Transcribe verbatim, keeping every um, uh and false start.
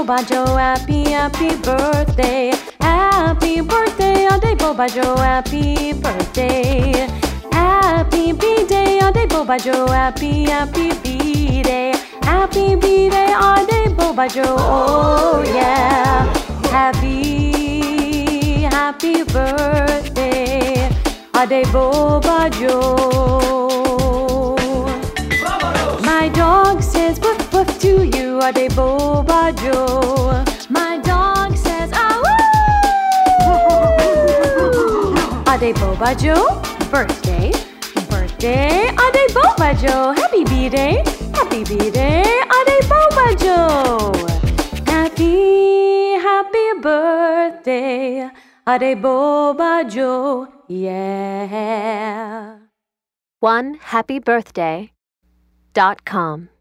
Boba Joe, happy, happy birthday. Happy birthday, Ade Boba Joe, happy birthday. Happy B-Day, Ade Boba Joe, happy, happy B-Day. Happy B-Day, Ade Boba Joe, oh yeah. Happy, happy birthday, Ade Boba Joe. My dog says woof woof to you, Ade Boba Joe. My dog says ah woo. Ade Boba Joe, birthday, birthday, Ade Boba Joe. Happy B-Day, happy B-Day, Ade Boba Joe. Happy, happy birthday, Ade Boba Joe, yeah. one happy birthday dot com